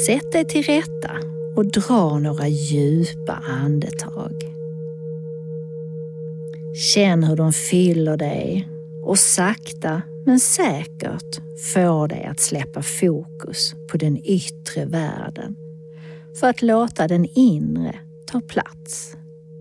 Sätt dig till rätta och dra några djupa andetag. Känn hur de fyller dig och sakta men säkert får dig att släppa fokus på den yttre världen för att låta den inre ta plats.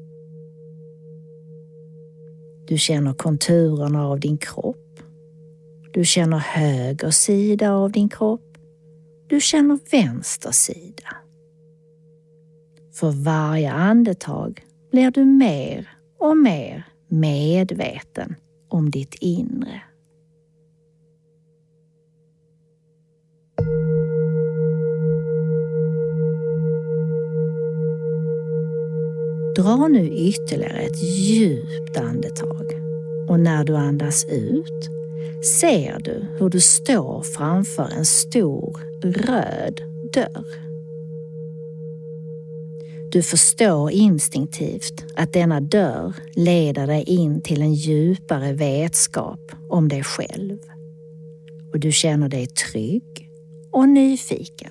Du känner konturerna av din kropp. Du känner höger sida av din kropp. Du känner vänster sida. För varje andetag blir du mer och mer medveten om ditt inre. Dra nu ytterligare ett djupt andetag och när du andas ut ser du hur du står framför en stor röd dörr. Du förstår instinktivt att denna dörr leder dig in till en djupare vetskap om dig själv. Och du känner dig trygg och nyfiken.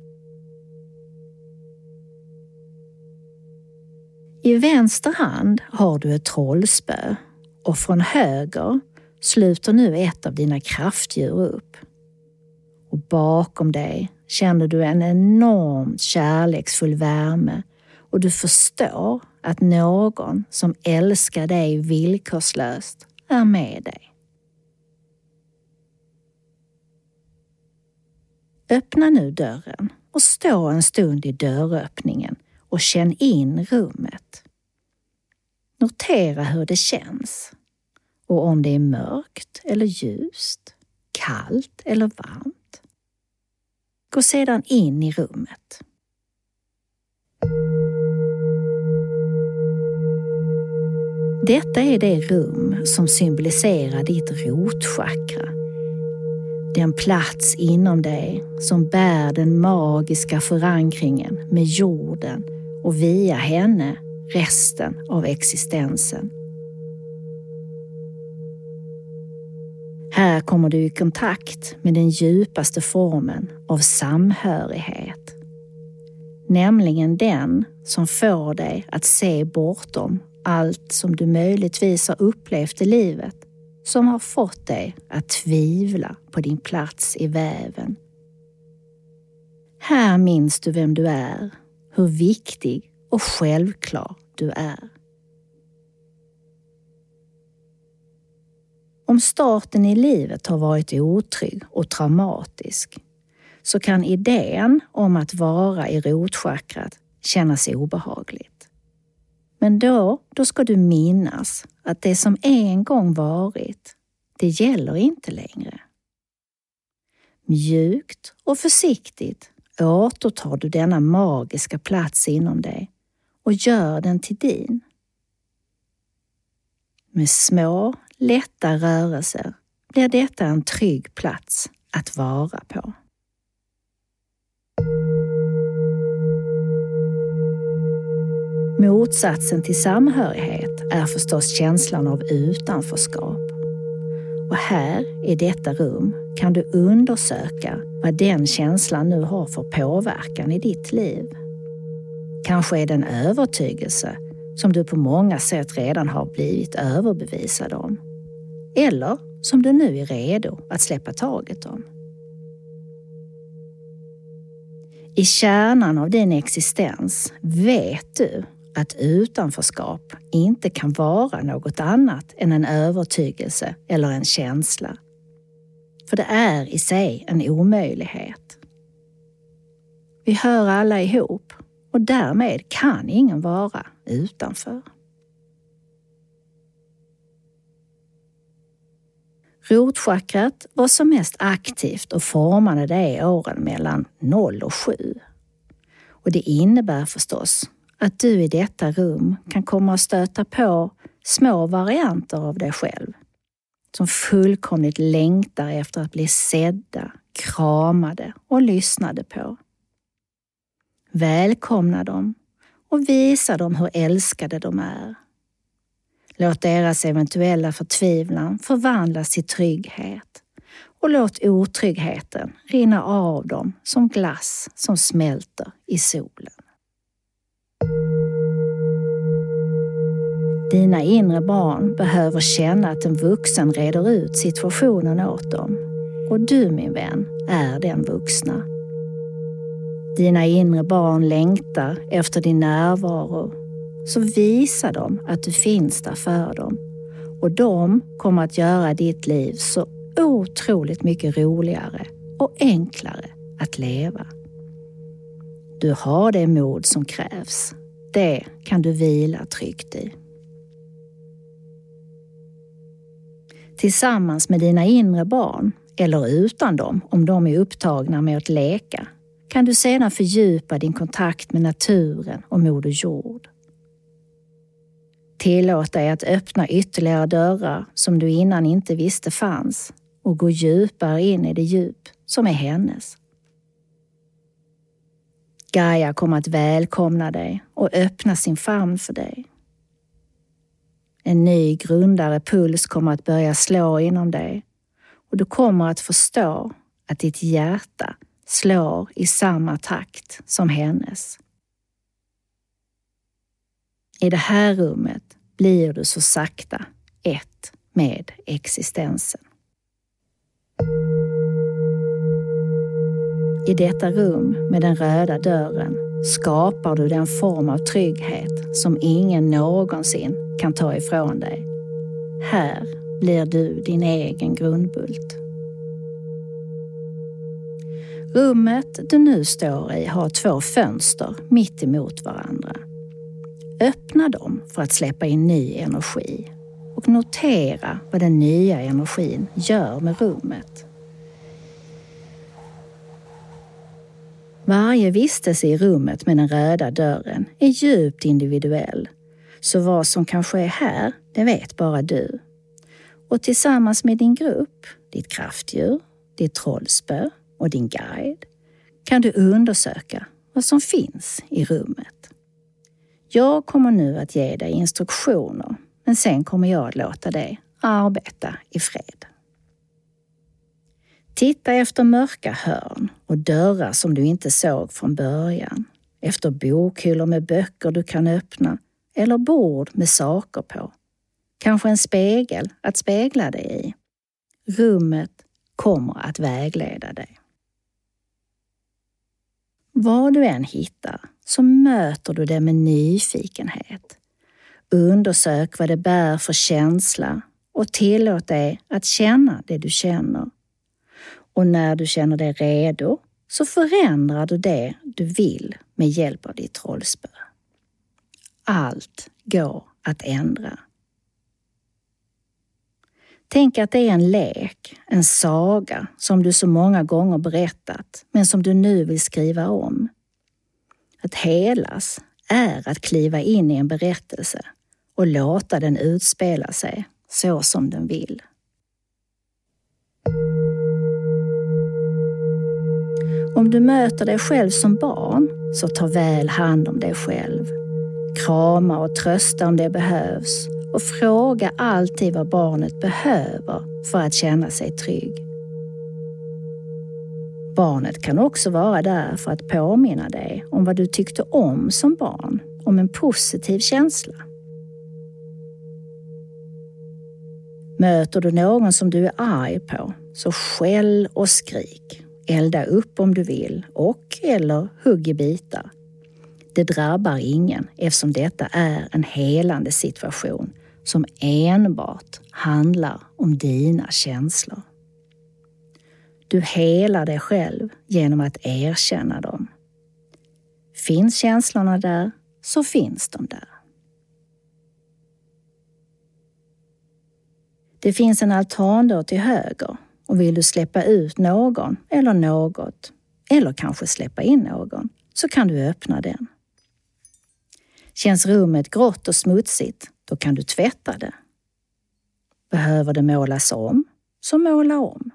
I vänster hand har du ett trollspö och från höger sluter nu ett av dina kraftdjur upp. Och bakom dig känner du en enormt kärleksfull värme och du förstår att någon som älskar dig villkorslöst är med dig. Öppna nu dörren och stå en stund i dörröppningen och känn in rummet. Notera hur det känns och om det är mörkt eller ljust, kallt eller varmt. Gå sedan in i rummet. Detta är det rum som symboliserar ditt rotchakra. Den plats inom dig som bär den magiska förankringen med jorden och via henne resten av existensen. Här kommer du i kontakt med den djupaste formen av samhörighet. Nämligen den som får dig att se bortom allt som du möjligtvis har upplevt i livet som har fått dig att tvivla på din plats i väven. Här minns du vem du är, hur viktig och självklar du är. Om starten i livet har varit otrygg och traumatisk så kan idén om att vara i rotchakrat kännas obehagligt. Men då ska du minnas att det som en gång varit, det gäller inte längre. Mjukt och försiktigt återtar du denna magiska plats inom dig och gör den till din. Med små, lätta rörelser blir detta en trygg plats att vara på. Motsatsen till samhörighet är förstås känslan av utanförskap. Och här i detta rum kan du undersöka vad den känslan nu har för påverkan i ditt liv. Kanske är det en övertygelse som du på många sätt redan har blivit överbevisad om. Eller som du nu är redo att släppa taget om. I kärnan av din existens vet du att utanförskap inte kan vara något annat än en övertygelse eller en känsla. För det är i sig en omöjlighet. Vi hör alla ihop och därmed kan ingen vara utanför. Rotchakrat var som mest aktivt och formade det åren mellan 0 och 7. Och det innebär förstås att du i detta rum kan komma att stöta på små varianter av dig själv som fullkomligt längtar efter att bli sedda, kramade och lyssnade på. Välkomna dem och visa dem hur älskade de är. Låt deras eventuella förtvivlan förvandlas till trygghet och låt otryggheten rinna av dem som glass som smälter i solen. Dina inre barn behöver känna att en vuxen reder ut situationen åt dem. Och du, min vän, är den vuxna. Dina inre barn längtar efter din närvaro, så visa dem att du finns där för dem. Och de kommer att göra ditt liv så otroligt mycket roligare och enklare att leva. Du har det mod som krävs. Det kan du vila tryggt i. Tillsammans med dina inre barn, eller utan dem om de är upptagna med att leka, kan du sedan fördjupa din kontakt med naturen och Moder Jord. Tillåt dig att öppna ytterligare dörrar som du innan inte visste fanns och gå djupare in i det djup som är hennes. Gaia kommer att välkomna dig och öppna sin famn för dig. En ny grundare puls kommer att börja slå inom dig och du kommer att förstå att ditt hjärta slår i samma takt som hennes. I det här rummet blir du så sakta ett med existensen. I detta rum med den röda dörren skapar du den form av trygghet som ingen någonsin kan ta ifrån dig. Här blir du din egen grundbult. Rummet du nu står i har 2 fönster mitt emot varandra. Öppna dem för att släppa in ny energi och notera vad den nya energin gör med rummet. Varje vistelse i rummet med den röda dörren är djupt individuell, så vad som kanske är här, det vet bara du. Och tillsammans med din grupp, ditt kraftdjur, ditt trollspö och din guide kan du undersöka vad som finns i rummet. Jag kommer nu att ge dig instruktioner, men sen kommer jag att låta dig arbeta i fred. Titta efter mörka hörn och dörrar som du inte såg från början. Efter bokhyllor med böcker du kan öppna eller bord med saker på. Kanske en spegel att spegla dig i. Rummet kommer att vägleda dig. Vad du än hittar så möter du det med nyfikenhet. Undersök vad det bär för känsla och tillåt dig att känna det du känner. Och när du känner dig redo så förändrar du det du vill med hjälp av ditt trollspö. Allt går att ändra. Tänk att det är en lek, en saga som du så många gånger berättat men som du nu vill skriva om. Att helas är att kliva in i en berättelse och låta den utspela sig så som den vill. Om du möter dig själv som barn så ta väl hand om dig själv. Krama och trösta om det behövs och fråga alltid vad barnet behöver för att känna sig trygg. Barnet kan också vara där för att påminna dig om vad du tyckte om som barn, om en positiv känsla. Möter du någon som du är arg på så skäll och skrik. Elda upp om du vill eller hugg i bitar. Det drabbar ingen eftersom detta är en helande situation som enbart handlar om dina känslor. Du helar dig själv genom att erkänna dem. Finns känslorna där så finns de där. Det finns en altandörr till höger. Och vill du släppa ut någon eller något, eller kanske släppa in någon, så kan du öppna den. Känns rummet grått och smutsigt, då kan du tvätta det. Behöver det målas om, så måla om.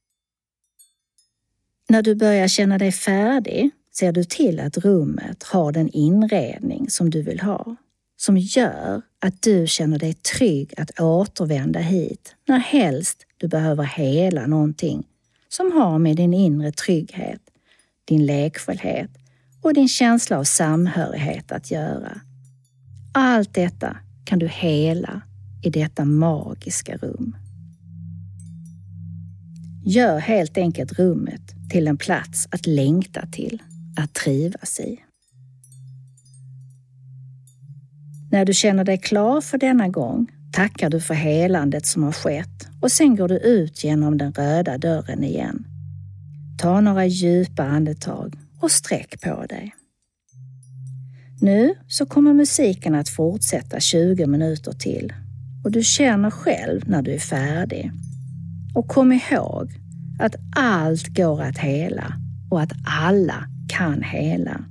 När du börjar känna dig färdig, ser du till att rummet har den inredning som du vill ha, som gör att du känner dig trygg att återvända hit när helst du behöver hela någonting som har med din inre trygghet, din lekfullhet och din känsla av samhörighet att göra. Allt detta kan du hela i detta magiska rum. Gör helt enkelt rummet till en plats att längta till, att trivas i. När du känner dig klar för denna gång tackar du för helandet som har skett och sen går du ut genom den röda dörren igen. Ta några djupa andetag och sträck på dig. Nu så kommer musiken att fortsätta 20 minuter till och du känner själv när du är färdig. Och kom ihåg att allt går att hela och att alla kan hela.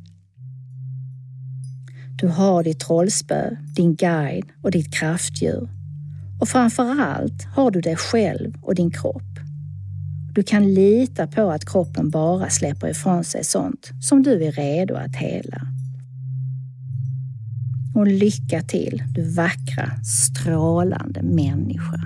Du har ditt trollspö, din guide och ditt kraftdjur. Och framförallt har du dig själv och din kropp. Du kan lita på att kroppen bara släpper ifrån sig sånt som du är redo att hela. Och lycka till, du vackra, strålande människa.